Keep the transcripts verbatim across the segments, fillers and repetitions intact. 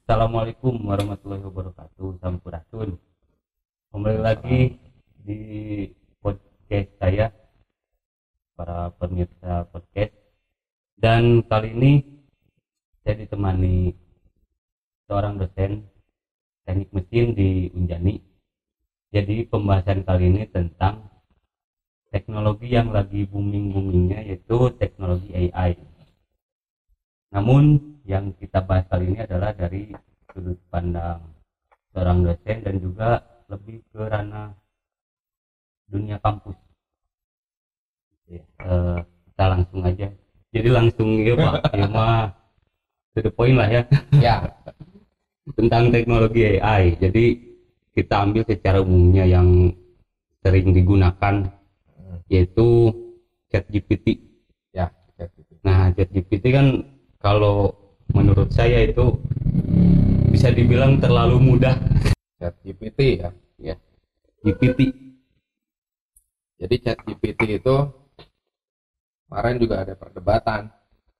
Assalamualaikum warahmatullahi wabarakatuh. Sampurasun. Kembali lagi di podcast saya, para pemirsa podcast. Dan kali ini saya ditemani seorang dosen teknik mesin di Unjani. Jadi pembahasan kali ini tentang teknologi yang lagi booming-boomingnya, yaitu teknologi A I. Namun yang kita bahas kali ini adalah dari sudut pandang seorang dosen dan juga lebih ke ranah dunia kampus. Ya, eh, kita langsung aja. Jadi langsung ya Pak, ya mah to the point lah ya. Ya, Tentang teknologi A I. Jadi kita ambil secara umumnya yang sering digunakan, yaitu ChatGPT. ya, ChatGPT. Nah, ChatGPT kan kalau menurut saya itu bisa dibilang terlalu mudah. ChatGPT ya. Ya, G P T. Jadi ChatGPT itu kemarin juga ada perdebatan.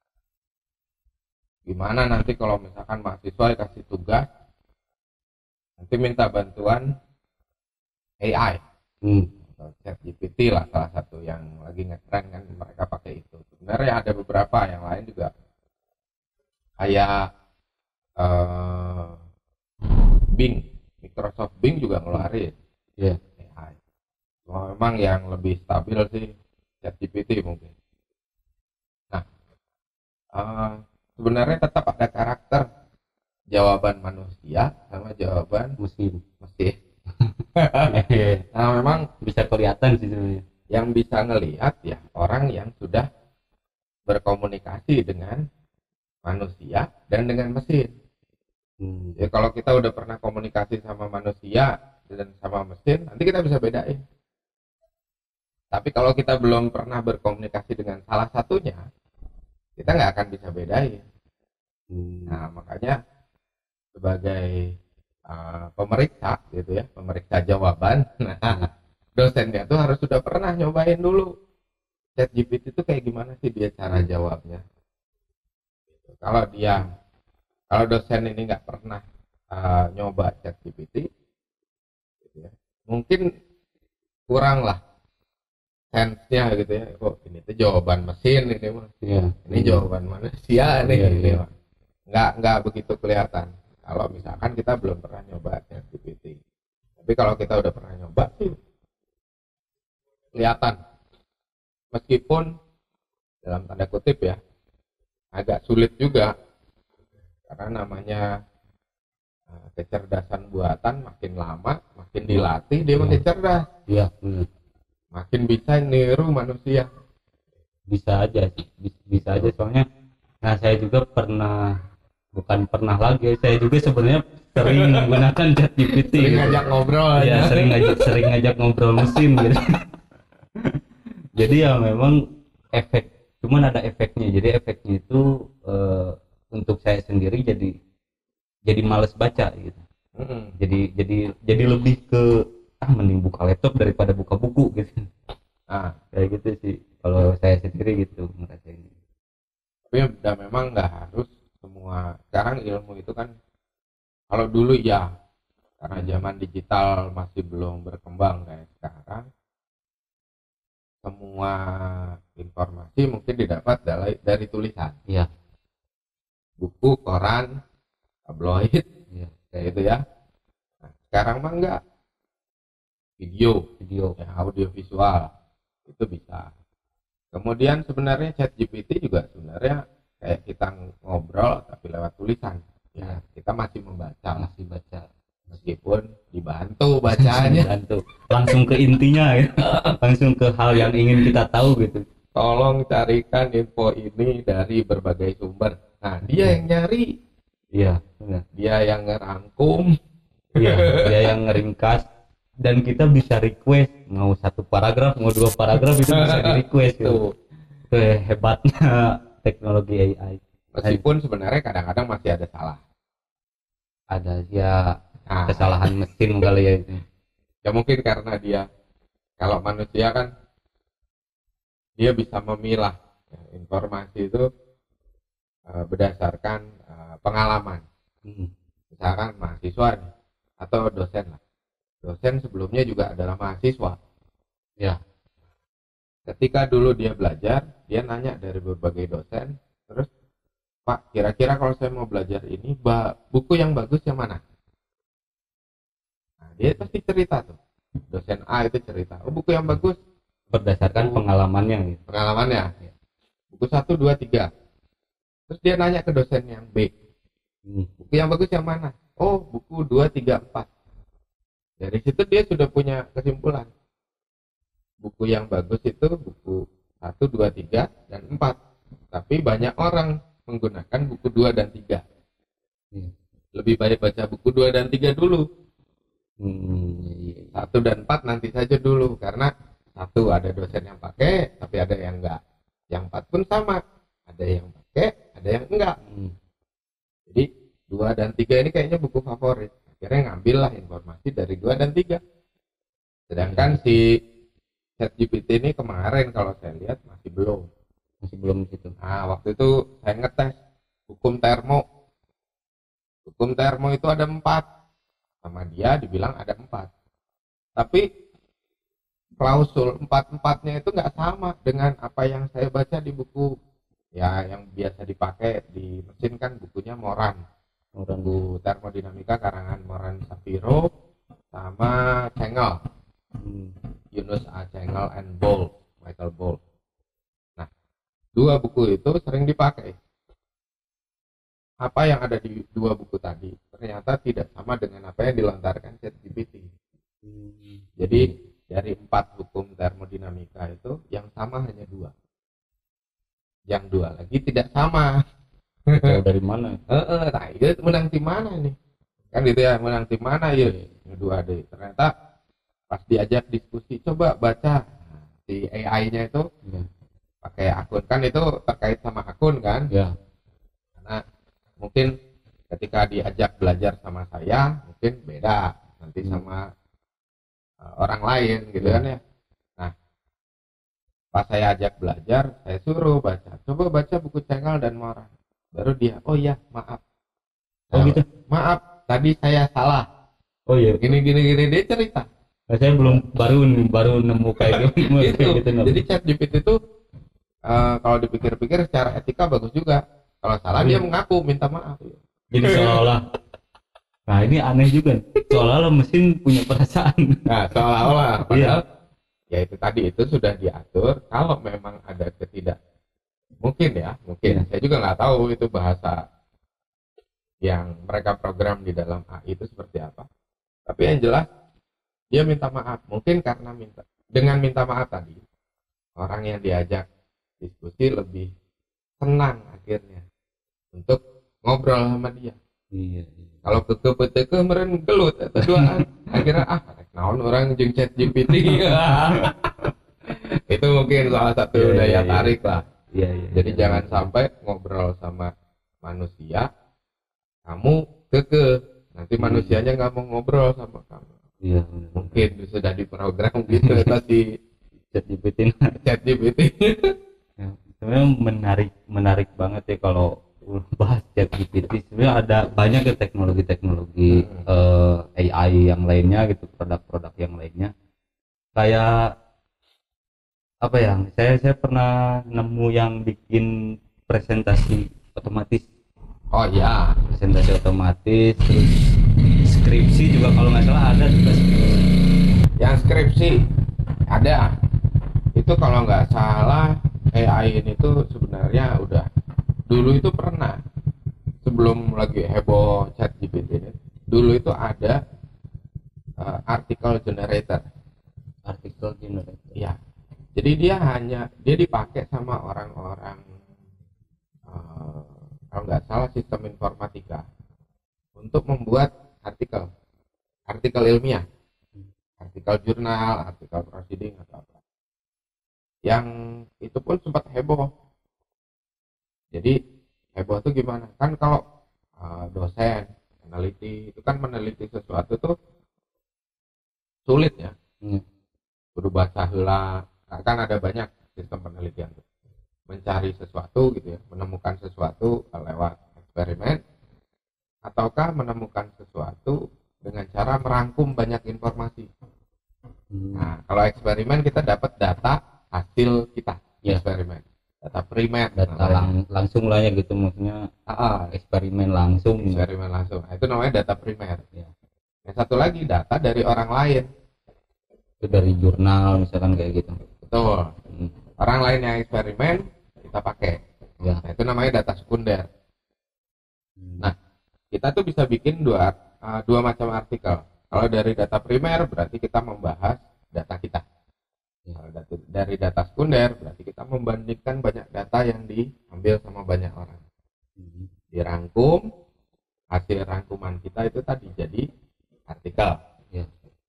Gimana nanti kalau misalkan mahasiswa dikasih tugas, nanti minta bantuan A I. Hmm. Atau ChatGPT lah salah satu yang lagi ngetren kan, mereka pakai itu. Sebenarnya ada beberapa yang lain juga. Kayak uh, Bing, Microsoft Bing juga ngeluarin Ya. A I. Cuma memang yang lebih stabil sih ChatGPT mungkin. Nah, uh, sebenarnya tetap ada karakter jawaban manusia sama jawaban Mesin. mesin. Nah, memang Bisa kelihatan sih sebenarnya. yang bisa ngelihat ya orang yang sudah berkomunikasi dengan manusia dan dengan mesin. Hmm. Ya kalau kita udah pernah komunikasi sama manusia dan sama mesin, nanti kita bisa bedain. Tapi kalau kita belum pernah berkomunikasi dengan salah satunya, kita nggak akan bisa bedain. Hmm. Nah, makanya sebagai uh, pemeriksa gitu ya, pemeriksa jawaban, nah dosennya tuh harus sudah pernah nyobain dulu ChatGPT itu kayak gimana sih dia cara jawabnya. Kalau dia, kalau dosen ini nggak pernah uh, nyoba ChatGPT, gitu ya, mungkin kurang lah sense-nya gitu ya. Oh, ini tuh jawaban mesin ini mah, Ya. ini jawaban manusia nih, Iya, ini iya. mah. Nggak nggak begitu kelihatan. Kalau misalkan kita belum pernah nyoba ChatGPT. Tapi kalau kita udah pernah nyoba sih kelihatan. Meskipun dalam tanda kutip ya, agak sulit juga karena namanya uh, kecerdasan buatan makin lama makin dilatih dia Ya. makin cerdas, Iya, benar. makin bisa niru manusia. Bisa aja sih. Bis- Bisa aja soalnya. Nah, saya juga pernah, bukan pernah lagi, saya juga sebenarnya sering menggunakan ChatGPT. Sering gitu. ngajak ngobrol Ya, aja. sering ngajak sering ngajak ngobrol mesin gitu. Jadi ya memang efek, cuman ada efeknya. Jadi efeknya itu eh, untuk saya sendiri jadi jadi males baca gitu. Mm-mm. Jadi jadi jadi lebih ke ah mending buka laptop daripada buka buku gitu. Nah, Kayak gitu sih kalau saya sendiri gitu ngerasain. tapi udah memang nggak harus semua. Sekarang ilmu itu kan, kalau dulu ya karena zaman digital masih belum berkembang kayak sekarang, semua informasi mungkin didapat dari, dari tulisan, Iya, buku, koran, tabloid, iya, kayak gitu ya. Nah, sekarang mah enggak, video, video. ya, audio visual itu bisa. Kemudian sebenarnya ChatGPT juga sebenarnya kayak kita ngobrol tapi lewat tulisan. Ya, kita masih membaca, Masih baca. meskipun dibantu bacanya. Bantu. Langsung ke intinya ya. Langsung ke hal yang ingin kita tahu gitu. Tolong carikan info ini dari berbagai sumber. Nah, dia yang nyari, Iya, benar. dia yang ngerangkum. Iya, dia yang ngeringkas dan kita bisa request mau satu paragraf, mau dua paragraf itu bisa di request gitu. Tuh. Itu hebatnya teknologi A I. Meskipun sebenarnya kadang-kadang masih ada salah. Ada ya Nah, kesalahan mesin kali ya itu. ya mungkin karena dia, kalau manusia kan dia bisa memilah ya, informasi itu uh, berdasarkan uh, pengalaman. Hmm. misalkan mahasiswa nih, atau dosen lah. Dosen sebelumnya juga adalah mahasiswa. Ya. Ketika dulu dia belajar, dia nanya dari berbagai dosen, terus Pak, kira-kira kalau saya mau belajar ini, buku yang bagus yang mana? Nah, dia pasti cerita tuh. Dosen A itu cerita, oh buku yang bagus Berdasarkan buku, pengalamannya gitu. pengalamannya. Ya. Buku satu, dua, tiga. Terus dia nanya ke dosen yang B, hmm. buku yang bagus yang mana? Oh, buku dua, tiga, empat. Dari situ dia sudah punya kesimpulan. Buku yang bagus itu buku satu, dua, tiga, dan empat. Tapi banyak orang menggunakan buku dua dan tiga. Hmm. Lebih baik baca buku dua dan tiga dulu. Hmm. satu dan empat nanti saja dulu. Karena satu ada dosen yang pakai, tapi ada yang enggak. Yang empat pun sama. Ada yang pakai, ada yang enggak. Hmm. Jadi dua dan tiga ini kayaknya buku favorit. Akhirnya ngambillah informasi dari dua dan tiga. Sedangkan si ChatGPT ini kemarin kalau saya lihat masih belum. Masih belum gitu. Nah, waktu itu saya ngetes hukum termo. Hukum termo itu ada empat. Sama dia dibilang ada empat. Tapi klausul empat-empatnya itu nggak sama dengan apa yang saya baca di buku. Ya, yang biasa dipakai di mesin kan bukunya Moran. Buku termodinamika karangan Moran Sapiro sama Cengel, hmm. Yunus A. Cengel and Boll, Michael Boll. Nah, dua buku itu sering dipakai. Apa yang ada di dua buku tadi ternyata tidak sama dengan apa yang dilontarkan ChatGPT. Hmm. Jadi dari empat hukum termodinamika itu yang sama hanya dua. Yang dua lagi tidak sama. Jauh dari mana? Heeh, nah itu menang tim mana nih? Kan gitu ya, menang tim mana ya? Dua deh. Ternyata pas diajak diskusi, coba baca nah, si A I-nya itu ya. Pakai akun kan itu terkait sama akun kan? Ya. Karena mungkin ketika diajak belajar sama saya mungkin beda nanti hmm. sama uh, orang lain gitu ya. Kan ya. Nah, pas saya ajak belajar, saya suruh baca. Coba baca buku Cengel dan Moran. Baru dia, oh iya maaf, oh gitu, maaf tadi saya salah, oh iya, gini gini gini dia cerita. Nah, saya belum baru baru nemu kayak gitu. Gitu. gitu Jadi ChatGPT itu uh, kalau dipikir-pikir secara etika bagus juga. Kalau salah oh, dia iya. mengaku minta maaf. Jadi seolah-olah, nah ini aneh juga, seolah-olah mesin punya perasaan. Nah seolah-olah, padahal iya. Ya itu tadi itu sudah diatur. Kalau memang ada ketidak mungkin ya mungkin ya. Saya juga nggak tahu itu bahasa yang mereka program di dalam A I itu seperti apa, tapi yang jelas dia minta maaf. Mungkin karena minta dengan minta maaf tadi orang yang diajak diskusi lebih senang akhirnya untuk ngobrol sama dia. Iya, iya. Kalau ke ke pete kemarin gelut atau duaan akhirnya ah naon orang jeung ChatGPT. Itu mungkin salah satu iya, daya iya, tarik iya. lah. Ya, ya, jadi ya, jangan ya. Sampai ngobrol sama manusia kamu keke nanti hmm. manusianya nggak mau ngobrol sama kamu. Ya, mungkin sudah diprogram gitu tadi ChatGPT. ChatGPT. Ya, sebenarnya menarik menarik banget ya kalau bahas ChatGPT. Sebenarnya ada banyak ya teknologi-teknologi hmm. uh, A I yang lainnya gitu, produk-produk yang lainnya. Kayak apa ya, saya saya pernah nemu yang bikin presentasi otomatis. Oh ya, presentasi otomatis, terus skripsi juga kalau nggak salah ada juga. Yang skripsi ada. Itu kalau nggak salah A I ini tuh sebenarnya udah dulu itu pernah sebelum lagi heboh ChatGPT ini. Dulu itu ada uh, article generator. Article generator. Ya. Jadi dia hanya dia dipakai sama orang-orang uh, kalau nggak salah sistem informatika untuk membuat artikel, artikel ilmiah, artikel jurnal, artikel proceeding atau apa. Yang itu pun sempat heboh. Jadi heboh itu gimana? Kan kalau uh, dosen, peneliti itu kan meneliti sesuatu tuh sulit ya. Hmm. Kudu baca heula. Nah, kan ada banyak sistem penelitian tuh. Mencari sesuatu gitu ya, menemukan sesuatu lewat eksperimen, ataukah menemukan sesuatu dengan cara merangkum banyak informasi. Hmm. Nah, kalau eksperimen kita dapat data hasil kita Ya. eksperimen, data primer, Data namanya. lang- langsung lah ya gitu, maksudnya Ah, ah, eksperimen langsung. eksperimen langsung. Nah, itu namanya data primer. Ya. Yang satu lagi data dari orang lain. Itu dari jurnal misalkan kayak gitu. Betul. Hmm. Orang lain yang eksperimen kita pakai. Ya. Nah, itu namanya data sekunder. Hmm. Nah, kita tuh bisa bikin dua uh, dua macam artikel. Kalau dari data primer berarti kita membahas data kita. Ya. Kalau data- dari data sekunder berarti kita membandingkan banyak data yang diambil sama banyak orang. Hmm. Dirangkum, hasil rangkuman kita itu tadi jadi artikel. Ya.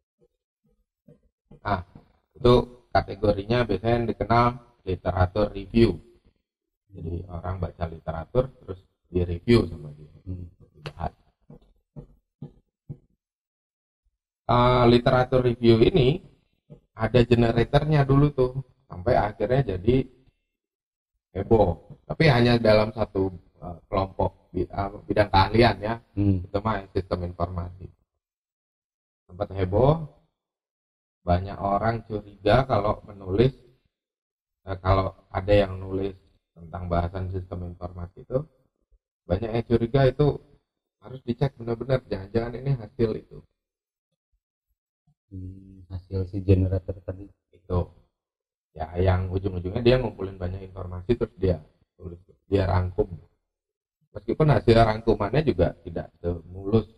Nah, itu kategorinya biasanya yang dikenal literatur review. Jadi orang baca literatur terus direview sama dia, Hmm. dibahas. Uh, literatur review ini ada generatornya dulu tuh, sampai akhirnya jadi heboh. Tapi hanya dalam satu uh, kelompok bi- uh, bidang keahlian ya, Hmm. itu mah sistem informasi. Sempat heboh, banyak orang curiga kalau menulis, eh, kalau ada yang nulis tentang bahasan sistem informasi itu, banyak yang curiga itu harus dicek benar-benar, jangan-jangan ini hasil itu. Hmm. Hasil si generator tadi. Itu ya yang ujung-ujungnya dia ngumpulin banyak informasi terus dia tulis, dia rangkum. Meskipun hasil rangkumannya juga tidak semulus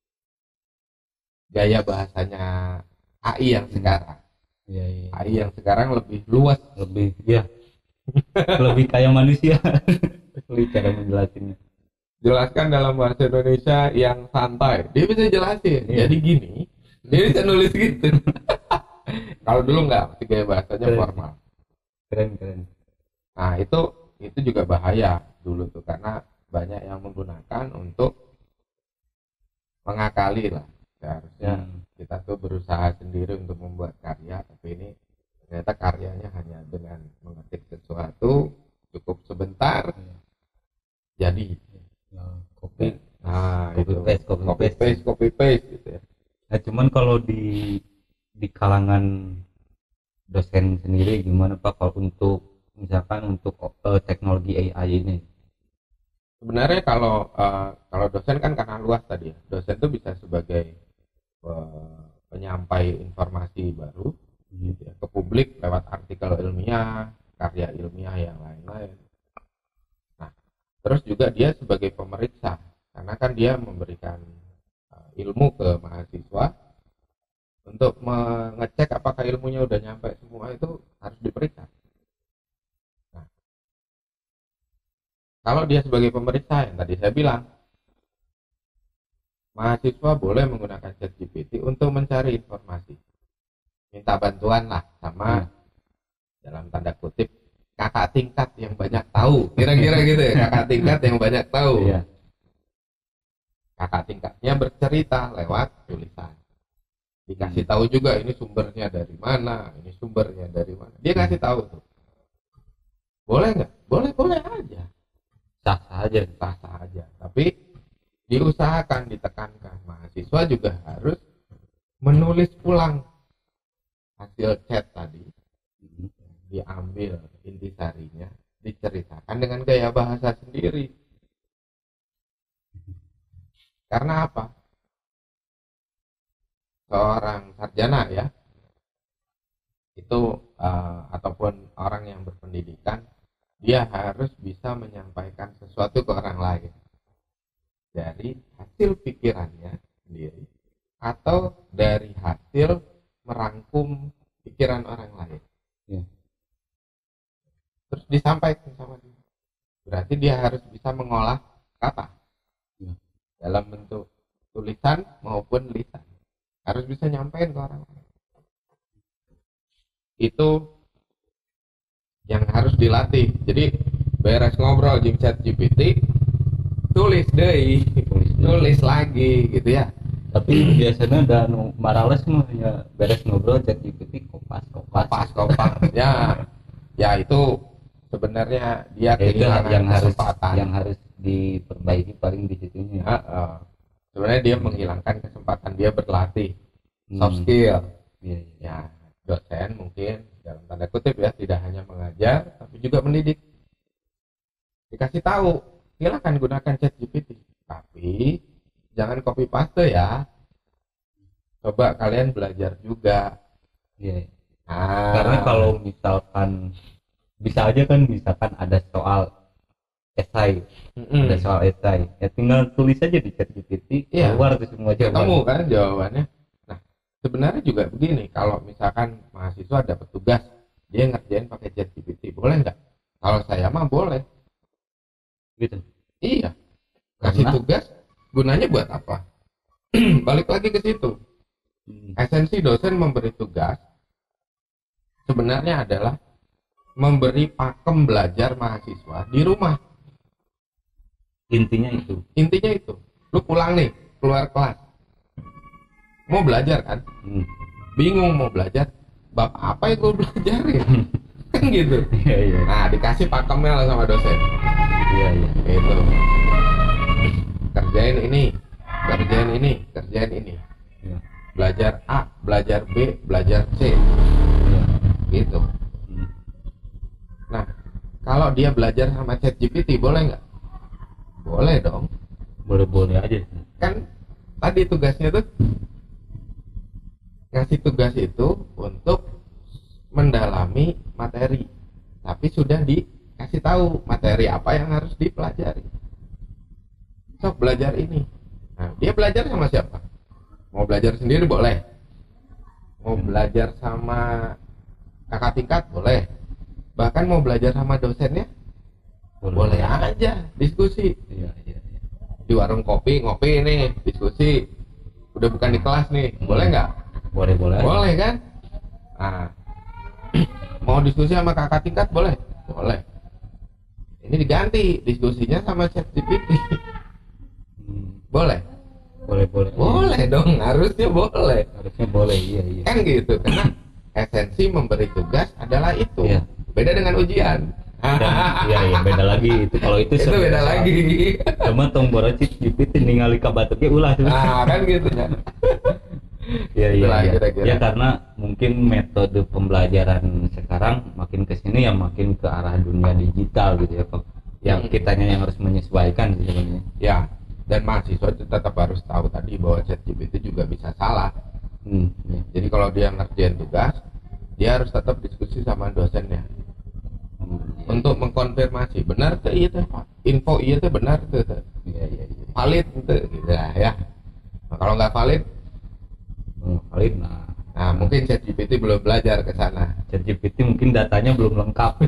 gaya bahasanya A I yang sekarang. Ya, ya. A I yang sekarang lebih luas. Lebih ya. Lebih kayak manusia. Lebih cara menjelasinnya. Jelaskan dalam bahasa Indonesia yang santai. Dia bisa jelasin. Iya. Jadi gini, dia bisa nulis gitu. Kalau dulu nggak, masih gaya bahasanya Keren. formal. Keren keren. Nah itu itu juga bahaya dulu tuh, karena banyak yang menggunakan untuk mengakali lah. Seharusnya Hmm. kita tuh berusaha sendiri untuk membuat karya, tapi ini ternyata karyanya hanya dengan mengetik sesuatu cukup sebentar Iya. jadi. Ya, kopi. Nah Copy itu paste, copy copy paste. paste copy paste gitu ya. Nah, cuman kalau di di kalangan dosen sendiri gimana Pak kalau untuk misalkan untuk eh, teknologi A I ini? Sebenarnya kalau eh, kalau dosen kan karena luas tadi ya, dosen tuh bisa sebagai eh, penyampai informasi baru gitu ya, ke publik lewat artikel ilmiah, karya ilmiah yang lain-lain. Nah, terus juga dia sebagai pemeriksa, karena kan dia memberikan uh, ilmu ke mahasiswa untuk mengecek apakah ilmunya udah nyampe semua, itu harus diperiksa. Nah, kalau dia sebagai pemeriksa yang tadi saya bilang, mahasiswa boleh menggunakan ChatGPT untuk mencari informasi, minta bantuan lah sama Hmm. dalam tanda kutip kakak tingkat yang banyak tahu, kira-kira gitu ya, kakak tingkat yang banyak tahu. Iya. Kakak tingkatnya bercerita lewat tulisan, dikasih Hmm. tahu juga ini sumbernya dari mana, ini sumbernya dari mana, dia kasih tahu tuh. Boleh nggak? Boleh boleh aja, Sah saja. sah sah aja, tapi diusahakan, ditekankan mahasiswa juga harus menulis ulang hasil chat tadi, diambil intisarinya, diceritakan dengan gaya bahasa sendiri. Karena apa? Seorang sarjana ya, itu uh, ataupun orang yang berpendidikan, dia harus bisa menyampaikan sesuatu ke orang lain dari hasil pikirannya sendiri atau dari hasil merangkum pikiran orang lain. Ya. Terus disampaikan sama dia. Berarti dia harus bisa mengolah kata Ya. dalam bentuk tulisan maupun lisan. Harus bisa nyampein ke orang lain. Itu yang harus dilatih. Jadi beres ngobrol jeung ChatGPT, tulis deh, Tulis deh. tulis lagi gitu ya. Tapi biasanya ada nu marales mah ya beres ngobrol ChatGPT kopas kopas. Kopas kopas ya, ya itu sebenarnya dia Ya, itu kehilangan yang harus kesempatan. yang harus diperbaiki paling di situnya. Ah, ah. Sebenarnya dia menghilangkan kesempatan dia berlatih soft Hmm. skill. Iya, iya. Ya, dosen mungkin dalam tanda kutip ya tidak hanya mengajar tapi juga mendidik. Dikasih tahu, silakan gunakan ChatGPT, tapi jangan copy paste ya. Coba kalian belajar juga. Iya. Ah, Karena kalau misalkan bisa aja kan, misalkan ada soal esai, mm-mm. ada soal esai, ya tinggal tulis aja di ChatGPT, Iya. keluar tuh semua ketemu jawaban. kan jawabannya. Nah, sebenarnya juga begini, kalau misalkan mahasiswa dapat tugas, dia ngerjain pakai ChatGPT, boleh nggak? Kalau saya mah boleh. Gitu. Iya. Kasih Karena- tugas, gunanya buat apa? Balik lagi ke situ. Hmm. Esensi dosen memberi tugas sebenarnya adalah memberi pakem belajar mahasiswa di rumah. Intinya itu. Intinya itu. Lu pulang nih, keluar kelas. Mau belajar kan? Hmm. Bingung mau belajar, bab apa yang gue belajarin? Kan gitu. Iya, iya. Nah, dikasih pakemnya lah sama dosen. Iya, iya. Gitu. Kerjain ini, kerjain ini, kerjain ini. Iya. Belajar A, belajar B, belajar C. Iya. Gitu. Hmm. Nah, kalau dia belajar sama ChatGPT boleh nggak? Boleh dong. Boleh-boleh aja. Kan tadi tugasnya tuh ngasih tugas itu untuk mendalami materi, tapi sudah dikasih tahu materi apa yang harus dipelajari. Sok belajar ini. Nah, dia belajar sama siapa? Mau belajar sendiri boleh. Mau belajar sama kakak tingkat boleh. Bahkan mau belajar sama dosennya boleh aja diskusi. Iya, iya, iya. Di warung kopi ngopi nih diskusi. Udah bukan di kelas nih, boleh nggak? Boleh-boleh aja. Boleh kan? Nah, mau diskusi sama kakak tingkat boleh? Boleh. Ini diganti diskusinya sama ChatGPT. Hmm. Boleh? Boleh-boleh. Boleh dong, harusnya boleh. Harusnya boleh, iya, iya. Kan gitu, karena esensi memberi tugas adalah itu. Iya. Beda dengan ujian. Dan, iya, iya, beda lagi itu. Kalau itu Itu sebenarnya beda soal- lagi. Cuma tombol ChatGPT ningali ka batuknya ulah. Nah, kan gitu ya. Iya, iya, Itulah iya. kira-kira. Ya karena mungkin metode pembelajaran sekarang makin ke sini ya makin ke arah dunia digital gitu ya, Pak. Yang Hmm. kitanya yang harus menyesuaikan sih sebenarnya. Ya, dan mahasiswa itu tetap harus tahu tadi bahwa ChatGPT juga bisa salah. Hmm, iya. Jadi kalau dia ngerjain tugas, dia harus tetap diskusi sama dosennya Hmm, iya. untuk mengkonfirmasi benar tuh iya tuh Pak. Info iya tuh benar tuh, tuh. Iya, iya, iya. Valid gitu, gitu lah ya. Nah, kalau nggak valid, Hmm, valid. Nah, nah mungkin ChatGPT belum belajar ke sana. ChatGPT mungkin datanya belum lengkap.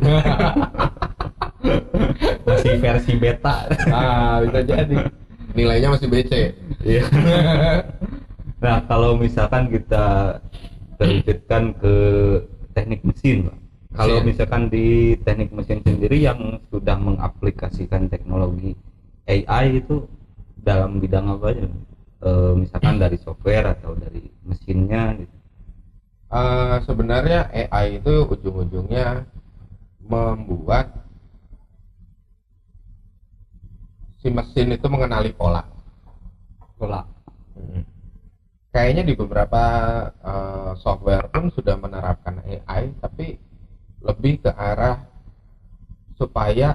Masih versi beta. Ah, bisa jadi. Nilainya masih B C. Iya. Nah, kalau misalkan kita terwujudkan ke teknik mesin, Pak. Kalau Mesin. misalkan di teknik mesin sendiri yang sudah mengaplikasikan teknologi A I itu dalam bidang apa aja? E, misalkan dari software atau dari mesinnya gitu. Eh, sebenarnya A I itu ujung-ujungnya membuat si mesin itu mengenali pola. Pola. Kayaknya di beberapa eh, software pun sudah menerapkan A I, tapi lebih ke arah supaya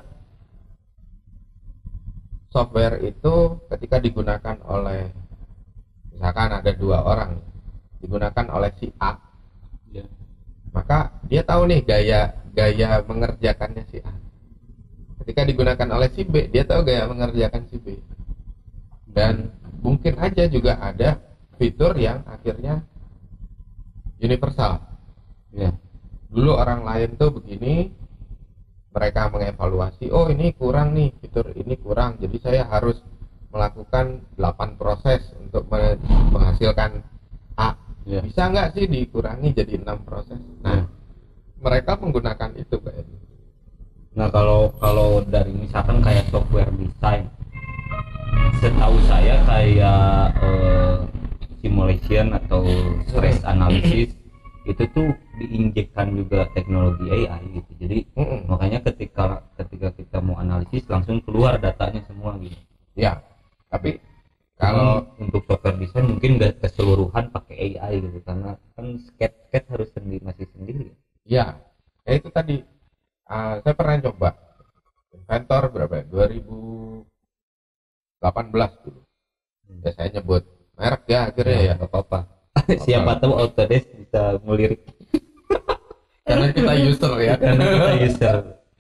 software itu ketika digunakan oleh, misalkan ada dua orang digunakan oleh si A, Ya. maka dia tahu nih gaya gaya mengerjakannya si A. Ketika digunakan oleh si B, dia tahu gaya mengerjakan si B. Dan mungkin aja juga ada fitur yang akhirnya universal. Ya. Dulu orang lain tuh begini, mereka mengevaluasi, oh ini kurang nih, fitur ini kurang, jadi saya harus melakukan delapan proses untuk me- menghasilkan A. Ya. Bisa nggak sih dikurangi jadi enam proses? Nah, Ya. mereka menggunakan itu kayaknya. Nah, kalau kalau dari misalkan kayak software design, setahu saya kayak eh, simulation atau stress analysis itu tuh diinjekkan juga teknologi A I gitu. Jadi Mm-mm. makanya ketika ketika kita mau analisis langsung keluar datanya semua gitu. Ya, tapi Kalau kalau untuk software design mungkin nggak keseluruhan pakai A I gitu karena kan sketch sketch harus sendiri masih sendiri. ya, ya itu tadi uh, saya pernah coba Inventor berapa ya? dua ribu delapan belas dulu. Ya saya nyebut merek ya akhirnya ya. Nggak apa-apa. Siapa tahu Autodesk bisa ngulirik Karena kita user ya. karena kita user.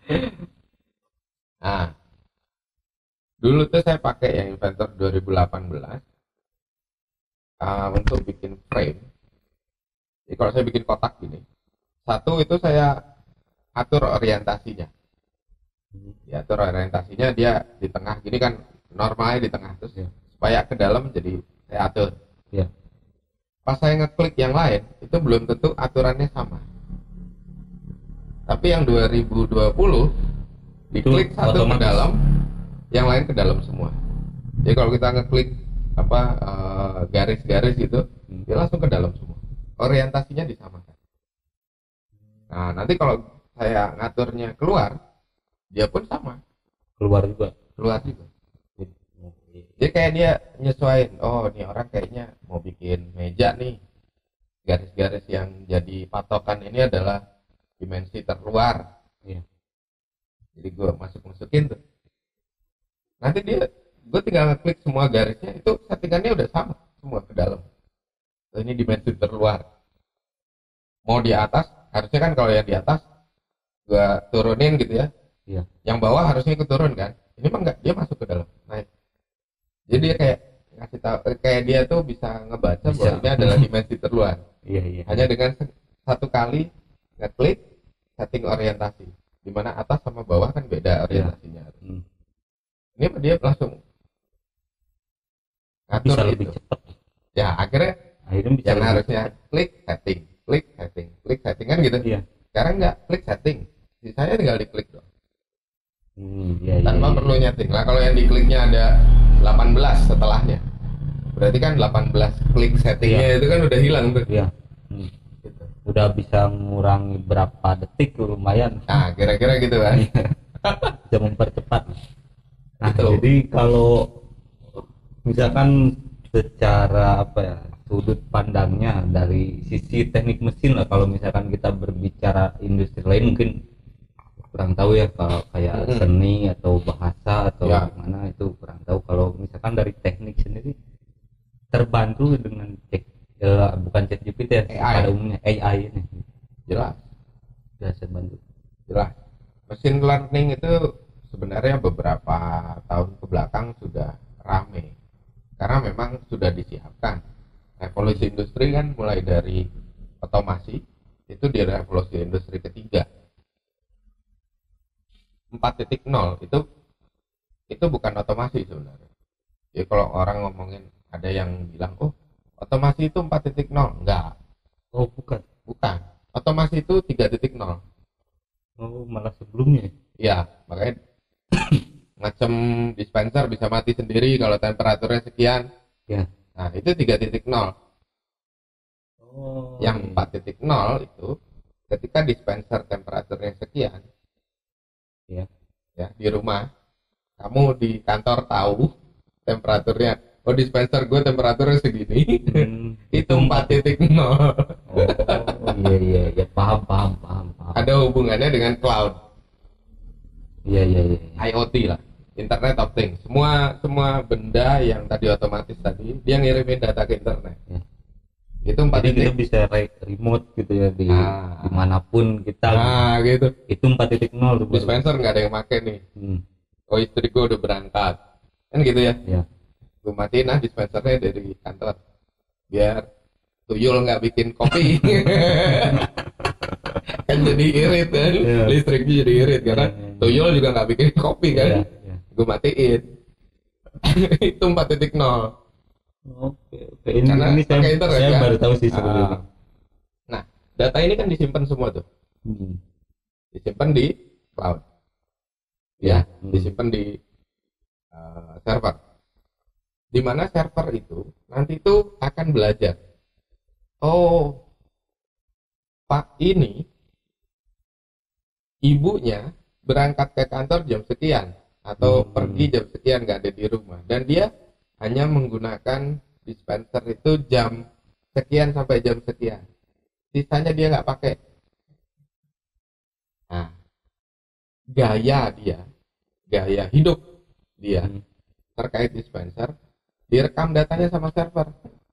Nah, dulu tuh saya pakai yang Inventor dua ribu delapan belas uh, untuk bikin frame. Jadi kalau saya bikin kotak gini, satu itu saya atur orientasinya. Ya, atur orientasinya dia di tengah gini kan, normalnya di tengah terus Ya. supaya ke dalam jadi saya atur. Ya. Pas saya ngeklik yang lain itu belum tentu aturannya sama. Tapi yang dua ribu dua puluh diklik Itu satu ke otomatis. dalam, yang lain ke dalam semua. Jadi kalau kita ngeklik apa eh, garis-garis gitu, Hmm. dia langsung ke dalam semua. Orientasinya disamakan. Nah, nanti kalau saya ngaturnya keluar, dia pun sama, Keluar juga. keluar juga. Jadi kayak dia nyesuaiin, oh ini orang kayaknya mau bikin meja nih, garis-garis yang jadi patokan ini adalah dimensi terluar. Iya. Jadi gue masuk-masukin tuh. Nanti dia, gue tinggal ngeklik semua garisnya, itu settingannya udah sama semua ke dalam. So, ini dimensi terluar. Mau di atas, harusnya kan kalau yang di atas gue turunin gitu ya. Iya. Yang bawah harusnya ikut turun kan. Ini mah enggak, dia masuk ke dalam, naik. Jadi dia kayak ngasih tahu, kayak dia tuh bisa ngebaca Bisa. bahwa ini adalah dimensi terluar. Iya, iya. Hanya dengan satu kali ngeklik setting orientasi, dimana atas sama bawah kan beda orientasinya. Hmm. Ini dia langsung ngatur Bisa itu. lebih cepat. Ya akhirnya Akhirnya bisa yang lebih harusnya klik setting, klik setting, klik setting kan gitu. Iya. Sekarang nggak klik setting, sisanya tinggal diklik dong, Hmm, iya, iya, tanpa iya. perlu nyeting. Nah kalau yang dikliknya ada delapan belas setelahnya, berarti kan delapan belas klik settingnya itu kan udah hilang tuh. Iya. Hmm. Gitu. Udah bisa mengurangi berapa detik tuh, lumayan. Nah kira-kira gitu kan. Bisa mempercepat. Nah, Gitu. jadi kalau misalkan secara apa ya, sudut pandangnya dari sisi teknik mesin lah, kalau misalkan kita berbicara industri lain mungkin kurang tahu ya, kalau kayak Mm-mm. seni atau bahasa atau Ya. gimana itu kurang tahu. Kalau misalkan dari teknik sendiri terbantu dengan cek eh, bukan chat G P T ya, A I. pada umumnya A I ini Jelas, sudah terbantu. jelas. Machine learning itu sebenarnya beberapa tahun ke belakang sudah rame karena memang sudah disiapkan. Revolusi industri kan mulai dari otomasi, itu di revolusi industri ketiga. empat titik nol itu itu bukan otomasi sebenarnya. Jadi kalau orang ngomongin, ada yang bilang oh otomasi itu empat titik nol, enggak, Oh bukan. bukan. Otomasi itu tiga titik nol. Oh malah sebelumnya. Ya, makanya ngecem dispenser bisa mati sendiri kalau temperaturnya sekian. Ya. Nah, itu tiga titik nol. Oh. Yang empat titik nol itu ketika dispenser temperaturnya sekian, Ya. ya di rumah, kamu di kantor tahu temperaturnya, oh dispenser gue temperaturnya segini, Hmm, itu empat titik nol. Oh iya iya iya, paham paham paham paham. Ada hubungannya dengan cloud, Iya iya iya. I O T lah, Internet of Things. Semua semua benda yang tadi otomatis tadi, dia ngirimin data ke internet. Ya. Itu empat Jadi kita titik. bisa re- remote gitu ya di Ah. dimanapun kita. Nah, gitu. Itu empat titik nol tuh baru. Dispenser nggak ada yang make nih. Hmm, Oh istri gue udah berangkat, kan gitu ya. ya. Gue matiin ah dispensernya dari kantor, biar tuyul nggak bikin kopi. Kan jadi irit kan, Iya. listriknya jadi irit karena Iya, iya, iya. tuyul juga nggak bikin kopi kan. Iya, iya. Gue matiin. Itu empat titik nol. Oke oke. Ini, Karena ini saya, pakai internet, saya kan? baru tahu sih sebelumnya. Ah. Nah, data ini kan disimpan semua tuh, Hmm. disimpan di cloud, Ya. ya, Hmm. disimpan di uh, server. Di mana server itu nanti itu akan belajar. Oh, Pak ini ibunya berangkat ke kantor jam sekian atau Hmm. pergi jam sekian nggak ada di rumah, dan dia hanya menggunakan dispenser itu jam sekian sampai jam sekian, sisanya dia nggak pakai. Nah, gaya dia, gaya hidup dia Hmm. terkait dispenser direkam datanya sama server.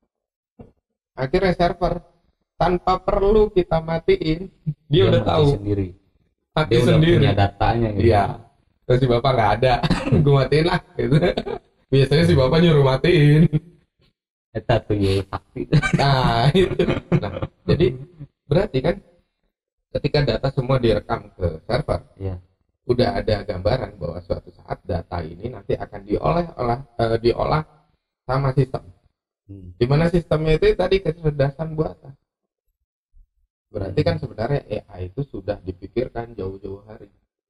Akhirnya server tanpa perlu kita matiin, dia, udah mati tahu, sendiri. mati Dia udah sendiri. punya datanya gitu. Iya. Terus si bapak nggak ada, gue matiin lah gitu. Biasanya si bapak nyuruh matiin. Eta tuh ya sakti. Nah itu. Nah, jadi berarti kan ketika data semua direkam ke server, Iya. udah ada gambaran bahwa suatu saat data ini nanti akan diolah olah eh, diolah sama sistem. Hmm. Di mana sistemnya itu tadi kecerdasan buatan. Berarti kan sebenarnya A I itu sudah dipikirkan jauh-jauh hari.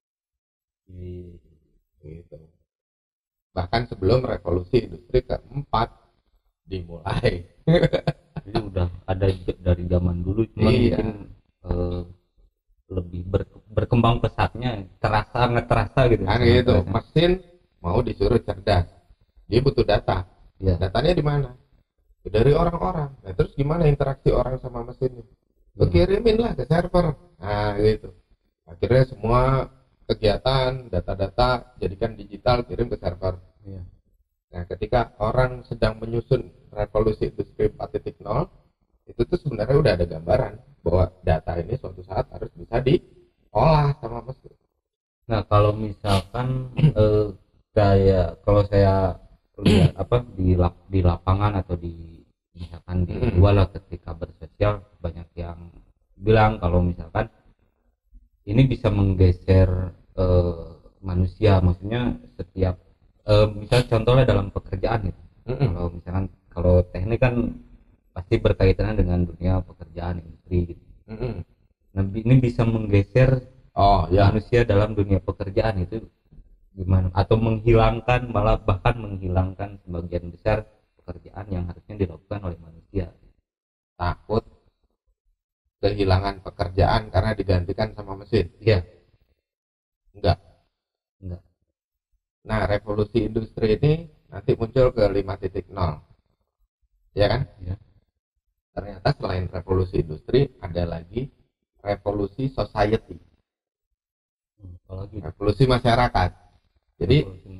Iya. Gitu. Bahkan sebelum revolusi industri keempat dimulai. Jadi udah ada j- dari zaman dulu, cuma Iya. mungkin eh, lebih ber- berkembang pesatnya, terasa nggak terasa gitu. Kan sangat gitu. terasa. Mesin mau disuruh cerdas, dia butuh data. Iya. Datanya di mana? Dari orang-orang. Nah, terus gimana interaksi orang sama mesinnya? Hmm. Kirimin lah ke server. Nah, gitu. Akhirnya semua kegiatan, data-data jadikan digital, kirim ke server. Iya. Nah, ketika orang sedang menyusun revolusi industri empat titik nol, itu tuh sebenarnya udah ada gambaran bahwa data ini suatu saat harus bisa diolah sama mesin. Nah kalau misalkan eh, kayak kalau saya lihat apa di lap- di lapangan atau di misalkan di Hmm. luar lah, ketika bersosial banyak yang bilang kalau misalkan ini bisa menggeser eh, manusia, maksudnya setiap eh, misal contohnya dalam pekerjaan gitu. Mm-mm. Kalau misalkan kalau teknik kan pasti berkaitan dengan dunia pekerjaan industri gitu. Mm-mm. Nah ini bisa menggeser Oh ya, manusia dalam dunia pekerjaan itu gimana, atau menghilangkan, malah bahkan menghilangkan sebagian besar pekerjaan yang harusnya dilakukan oleh manusia. takut kehilangan pekerjaan karena digantikan sama mesin. Iya. Enggak. Enggak. Nah, revolusi industri ini nanti muncul ke lima titik nol. Ya kan? Ya. Ternyata selain revolusi industri ada lagi revolusi society, Hmm, apalagi revolusi masyarakat. Jadi revolusi.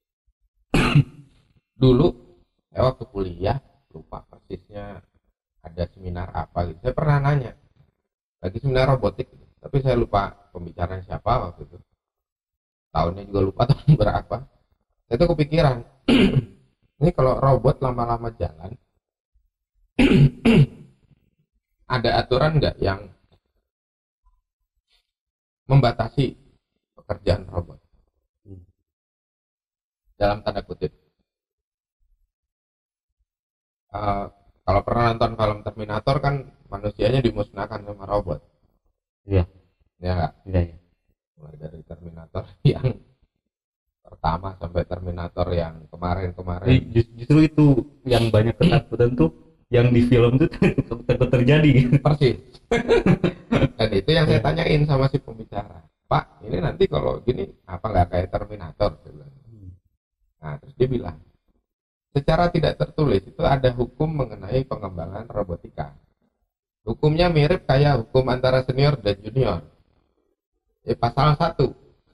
dulu saya waktu kuliah, lupa persisnya ada seminar apa gitu. Saya pernah nanya, lagi seminar robotik, tapi saya lupa pembicaranya siapa waktu itu. Tahunnya juga lupa tahun berapa. Saya tuh kepikiran, ini kalau robot lama-lama jalan, ada aturan nggak yang membatasi pekerjaan robot? Dalam tanda kutip. Uh, kalau pernah nonton film Terminator kan manusianya dimusnahkan sama robot. Iya. Ya nggak? Iya, iya. Mulai dari Terminator yang pertama sampai Terminator yang kemarin-kemarin. Jadi just- justru itu yang banyak ketakutan tuh yang di film tuh takut terjadi gitu. Persis. Dan itu yang saya tanyain sama si pembicara. Pak, ini nanti kalau gini apa nggak kayak Terminator? Saya bilang. Nah, terus dia bilang, secara tidak tertulis itu ada hukum mengenai pengembangan robotika. Hukumnya mirip kayak hukum antara senior dan junior. Eh, pasal satu.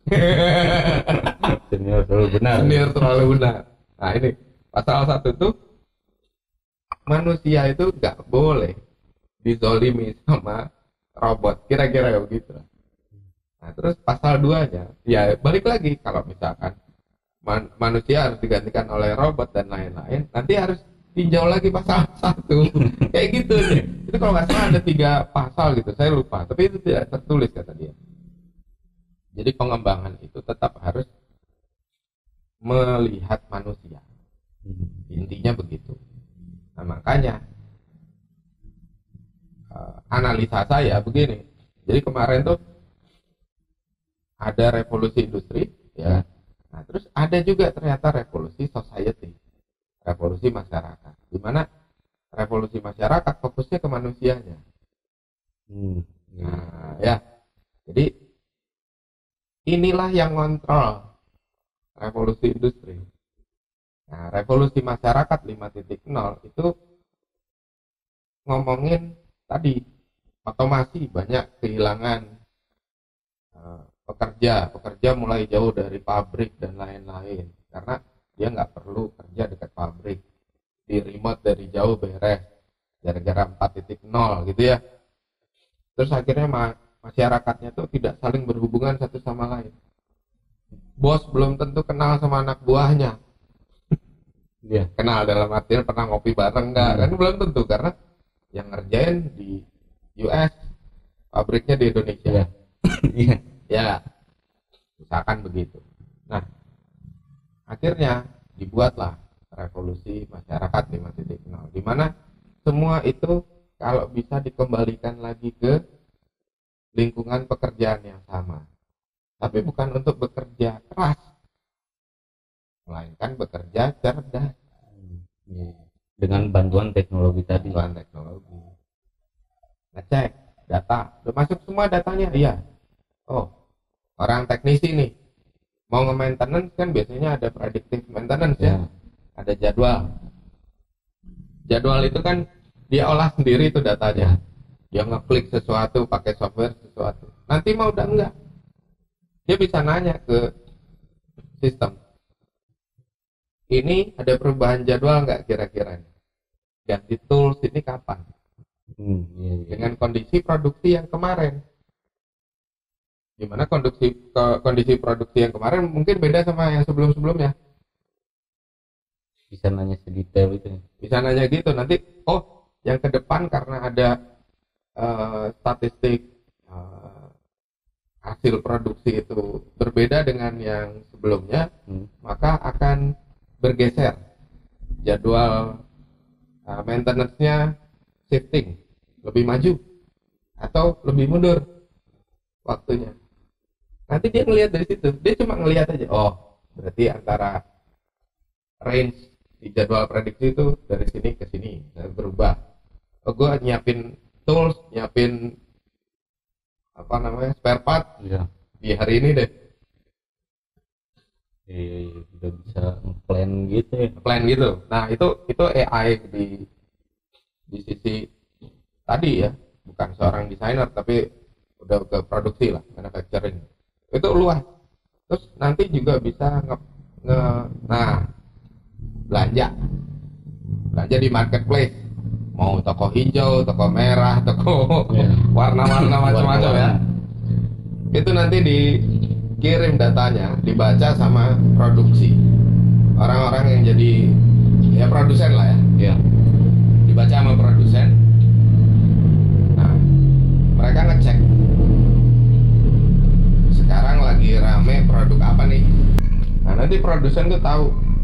Senior selalu benar. Senior terlalu benar. Nah ini pasal satu tuh manusia itu nggak boleh dizolimi sama robot, kira-kira begitu. Nah terus pasal duanya, ya balik lagi kalau misalkan man- manusia harus digantikan oleh robot dan lain-lain, nanti harus tinjau lagi pasal satu, kayak gitu nih. Itu kalau nggak salah ada tiga pasal gitu, saya lupa, tapi itu tidak tertulis kata dia. Jadi pengembangan itu tetap harus melihat manusia. Intinya begitu. Nah makanya uh, analisa saya begini. Jadi kemarin tuh ada revolusi industri, ya. Nah terus ada juga ternyata revolusi society, revolusi masyarakat. Di mana revolusi masyarakat fokusnya ke manusianya. Hmm. Nah, ya. Jadi inilah yang kontrol revolusi industri. Nah, revolusi masyarakat lima titik nol itu ngomongin tadi otomasi, banyak kehilangan uh, pekerja, pekerja mulai jauh dari pabrik dan lain-lain karena dia nggak perlu kerja dekat pabrik, di remote dari jauh beres gara-gara empat titik nol gitu ya. Terus akhirnya ma- masyarakatnya tuh tidak saling berhubungan satu sama lain. Bos belum tentu kenal sama anak buahnya. Dia kenal dalam artian pernah ngopi bareng nggak? Hmm. Kan belum tentu karena yang ngerjain di U S, pabriknya di Indonesia. Iya. Ya, misalkan begitu. Nah, akhirnya dibuatlah revolusi masyarakat lima titik nol, di mana semua itu kalau bisa dikembalikan lagi ke lingkungan pekerjaan yang sama. Tapi bukan untuk bekerja keras, melainkan bekerja cerdas. Dengan bantuan teknologi tadi. Bantuan teknologi. Ngecek data, udah masuk semua datanya, iya. Oh, orang teknisi nih mau nge-maintenance kan biasanya ada predictive maintenance ya. ya. Ada jadwal. Jadwal itu kan dia olah sendiri itu datanya. Dia ngeklik sesuatu pakai software sesuatu. Nanti mau udah enggak? Dia bisa nanya ke sistem. Ini ada perubahan jadwal enggak kira-kira? Ganti tools ini kapan? Hmm, iya, iya. Dengan kondisi produksi yang kemarin. Gimana kondisi kondisi produksi yang kemarin mungkin beda sama yang sebelum-sebelumnya. Bisa nanya sedetail itu. Bisa nanya gitu. Nanti oh, yang ke depan karena ada uh, statistik uh, hasil produksi itu berbeda dengan yang sebelumnya, hmm. maka akan bergeser jadwal uh, maintenance-nya, shifting lebih maju atau lebih mundur waktunya. Nanti dia ngelihat dari situ, dia cuma ngelihat aja, oh berarti antara range di jadwal prediksi itu dari sini ke sini berubah. Oh, gue nyiapin tools, nyiapin apa namanya spare part ya. Di hari ini deh. Eh, udah bisa plan gitu ya. Plan gitu. Nah itu itu A I di di sisi tadi ya, bukan seorang desainer tapi udah ke produksi lah, manufacturing. Itu luas. Terus nanti juga bisa nge, nge nah belanja belanja di marketplace, mau toko hijau, toko merah, toko yeah. warna-warna macam-macam ya, itu nanti dikirim datanya, dibaca sama produksi, orang-orang yang jadi ya produsen lah ya, yeah. dibaca sama produsen. Nah mereka ngecek sekarang lagi rame produk apa nih. Nah nanti produsen tuh tahu,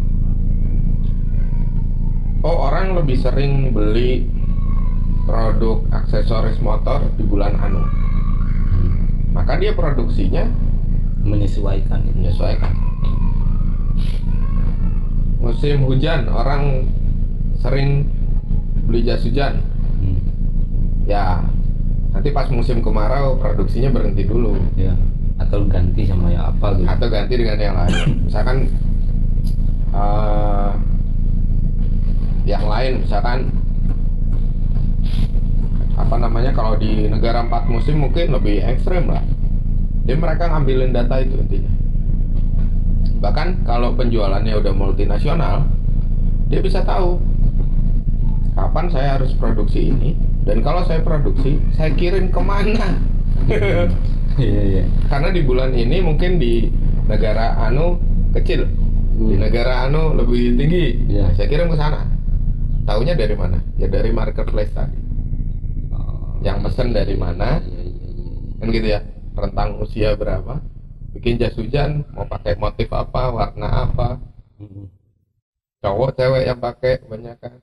oh orang lebih sering beli produk aksesoris motor di bulan anu, maka dia produksinya menyesuaikan menyesuaikan. Musim hujan orang sering beli jas hujan, hmm. ya nanti pas musim kemarau produksinya berhenti dulu ya. Atau ganti sama yang apa gitu, atau ganti dengan yang lain. Misalkan uh, yang lain misalkan apa namanya, kalau di negara empat musim mungkin lebih ekstrim lah. Jadi mereka ngambilin data itu intinya. Bahkan kalau penjualannya udah multinasional, dia bisa tahu kapan saya harus produksi ini, dan kalau saya produksi saya kirim kemana. Iya, iya. Karena di bulan ini mungkin di negara anu kecil, hmm. di negara anu lebih tinggi, ya. Saya kirim ke sana. Taunya dari mana? Ya dari marketplace tadi. Oh, yang pesen dari mana? Iya, iya, iya. Kan gitu ya. Rentang usia berapa? Bikin jas hujan mau pakai motif apa, warna apa? Hmm. Cowok, cewek yang pakai kebanyakan.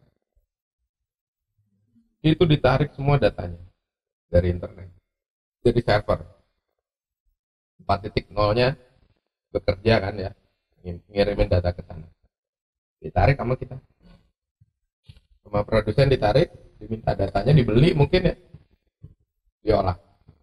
Itu ditarik semua datanya dari internet, dari server. empat titik nol-nya bekerja kan ya, ngirimin data ke sana, ditarik sama kita, sama produsen ditarik, diminta datanya, dibeli mungkin ya, diolah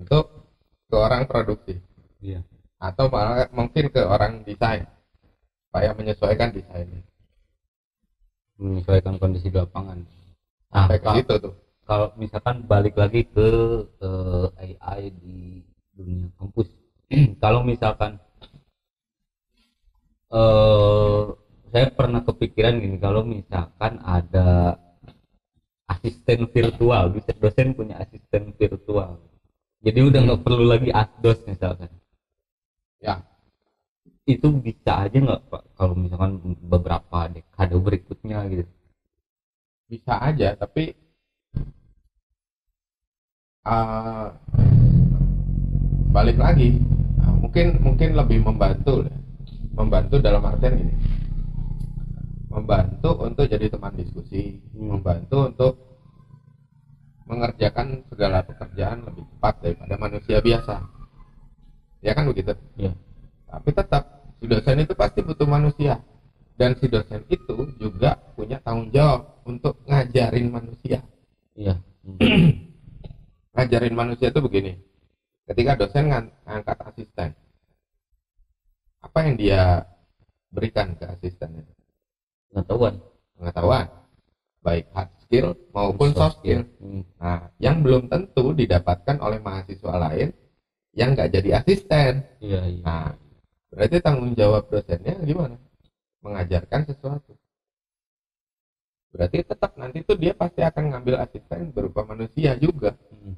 untuk ke orang produksi. Iya. Atau malah mungkin ke orang desain supaya menyesuaikan desainnya, Menyesuaikan kondisi di lapangan. Nah, sampai ke Kak, situ tuh. kalau misalkan balik lagi ke eh, A I di dunia kampus, kalau misalkan eh saya pernah kepikiran gini, kalau misalkan ada asisten virtual, bisa dosen punya asisten virtual, jadi udah nggak perlu lagi asdos misalkan, Ya, itu bisa aja nggak Pak kalau misalkan beberapa dekade berikutnya gitu? bisa aja, tapi uh, balik lagi, nah, mungkin mungkin lebih membantu, membantu dalam artian gini, membantu untuk jadi teman diskusi, Hmm. membantu untuk mengerjakan segala pekerjaan lebih cepat daripada manusia biasa, ya kan begitu. Ya. Tapi tetap si dosen itu pasti butuh manusia, dan si dosen itu juga punya tanggung jawab untuk ngajarin manusia. Iya. Hmm. Ngajarin manusia itu begini, ketika dosen ngan- ngangkat asisten, apa yang dia berikan ke asisten itu? Pengetahuan. Pengetahuan, baik hard skill maupun soft skill. Hmm. Nah, yang belum tentu didapatkan oleh mahasiswa lain yang nggak jadi asisten. Iya, iya. Nah, berarti tanggung jawab dosennya gimana? Mengajarkan sesuatu. Berarti tetap nanti tuh dia pasti akan ngambil asisten berupa manusia juga, Hmm.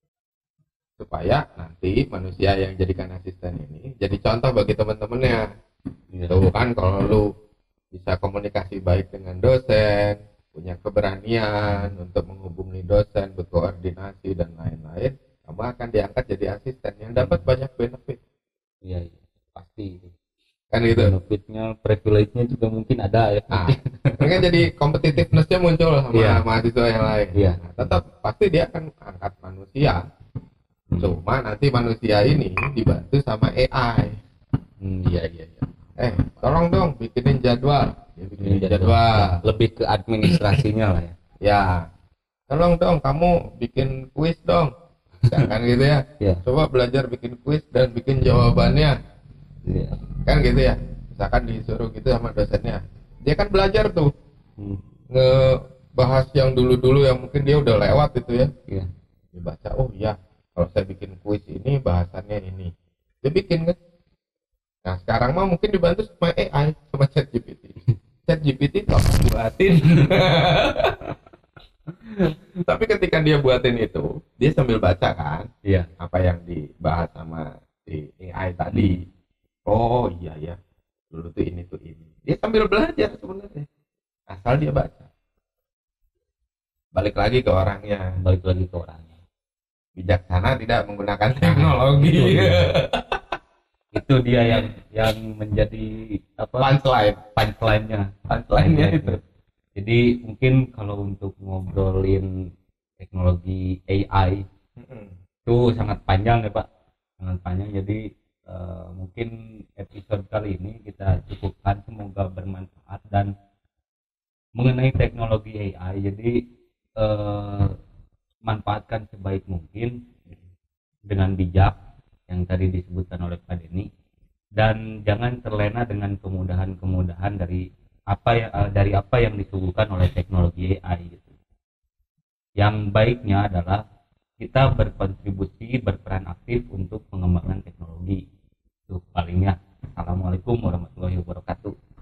supaya nanti manusia yang jadikan asisten ini jadi contoh bagi teman-temannya. Iya. Tuh kan, kalau lu bisa komunikasi baik dengan dosen, punya keberanian untuk menghubungi dosen, berkoordinasi dan lain-lain, kamu akan diangkat jadi asisten yang dapat banyak benefit. Iya, iya. Pasti itu. Kan gitu. Benefitnya, privilege-nya juga mungkin ada ya. Nah, ini kan jadi competitiveness-nya muncul sama Iya. mahasiswa yang lain. Iya. Nah, tetap pasti dia akan angkat manusia. Hmm. Cuma nanti manusia ini dibantu sama A I. Hmm, iya, iya, iya. Eh, tolong dong bikinin jadwal. Dia bikinin Ini jadwal. lebih ke administrasinya lah ya. Ya, tolong dong kamu bikin kuis dong. Kan gitu ya. Iya. Coba belajar bikin kuis dan bikin jawabannya. Iya. Kan gitu ya. Misalkan disuruh gitu sama dosennya. Dia kan belajar tuh Hmm. ngebahas yang dulu-dulu yang mungkin dia udah lewat itu ya. Iya. Dia baca, oh iya, kalau saya bikin kuis ini bahasannya ini. Dia bikin kan. Nah, sekarang mah mungkin dibantu sama A I, sama ChatGPT. ChatGPT kok buatin. Tapi ketika dia buatin itu, dia sambil baca kan Iya. apa yang dibahas sama si A I tadi. Oh iya ya, dulu tuh ini tuh ini. Dia sambil belajar sebenarnya, asal dia baca. Balik lagi ke orangnya, Balik lagi ke orangnya. bijaksana tidak menggunakan teknologi. Itu dia yang yang menjadi apa? Punchline, Punchline-nya. punchline-nya Iya, itu. Jadi mungkin kalau untuk ngobrolin teknologi A I Mm-mm. itu sangat panjang ya Pak, sangat panjang. Jadi eh, mungkin episode kali ini kita cukupkan, semoga bermanfaat dan mengenai teknologi A I. Jadi eh, manfaatkan sebaik mungkin dengan bijak yang tadi disebutkan oleh Pak Denny, dan jangan terlena dengan kemudahan-kemudahan dari apa yang dari apa yang disuguhkan oleh teknologi A I gitu. Yang baiknya adalah kita berkontribusi, berperan aktif untuk pengembangan teknologi. Itu palingnya. Assalamualaikum warahmatullahi wabarakatuh.